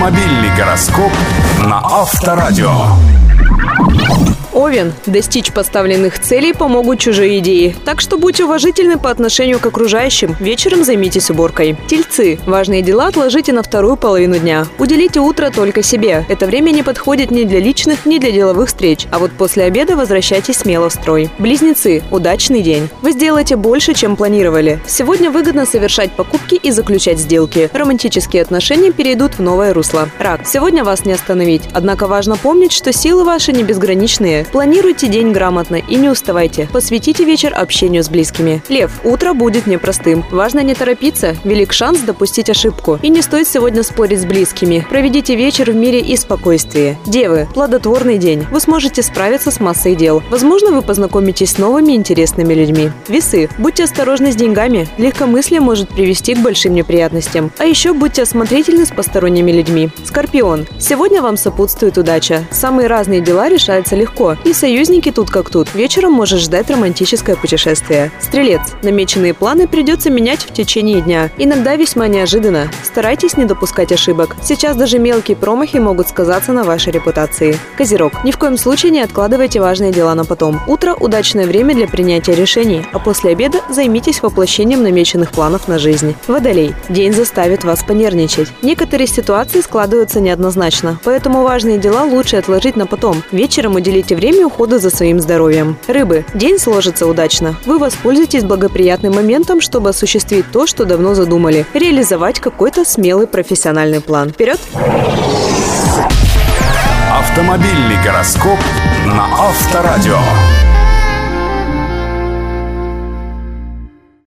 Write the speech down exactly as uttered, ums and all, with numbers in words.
Автомобильный гороскоп на Авторадио. Овен. Достичь поставленных целей помогут чужие идеи. Так что будьте уважительны по отношению к окружающим. Вечером займитесь уборкой. Тельцы. Важные дела отложите на вторую половину дня. Уделите утро только себе. Это время не подходит ни для личных, ни для деловых встреч. А вот после обеда возвращайтесь смело в строй. Близнецы. Удачный день. Вы сделаете больше, чем планировали. Сегодня выгодно совершать покупки и заключать сделки. Романтические отношения перейдут в новое русло. Рак. Сегодня вас не остановить. Однако важно помнить, что силы ваши не безграничные. Планируйте день грамотно и не уставайте. Посвятите вечер общению с близкими. Лев. Утро будет непростым. Важно не торопиться. Велик шанс допустить ошибку. И не стоит сегодня спорить с близкими. Проведите вечер в мире и спокойствии. Девы. Плодотворный день. Вы сможете справиться с массой дел. Возможно, вы познакомитесь с новыми интересными людьми. Весы. Будьте осторожны с деньгами. Легкомыслие может привести к большим неприятностям. А еще будьте осмотрительны с посторонними людьми. Скорпион. Сегодня вам сопутствует удача. Самые разные дела решаются легко. И союзники тут как тут. Вечером может ждать романтическое путешествие. Стрелец. Намеченные планы придется менять в течение дня. Иногда весьма неожиданно. Старайтесь не допускать ошибок. Сейчас даже мелкие промахи могут сказаться на вашей репутации. Козерог. Ни в коем случае не откладывайте важные дела на потом. Утро – удачное время для принятия решений, а после обеда займитесь воплощением намеченных планов на жизнь. Водолей. День заставит вас понервничать. Некоторые ситуации складываются неоднозначно, поэтому важные дела лучше отложить на потом. Вечером уделите время ухода за своим здоровьем. Рыбы. День сложится удачно. Вы воспользуетесь благоприятным моментом, чтобы осуществить то, что давно задумали. Реализовать какой-то смелый профессиональный план. Вперед! Автомобильный гороскоп на Авторадио.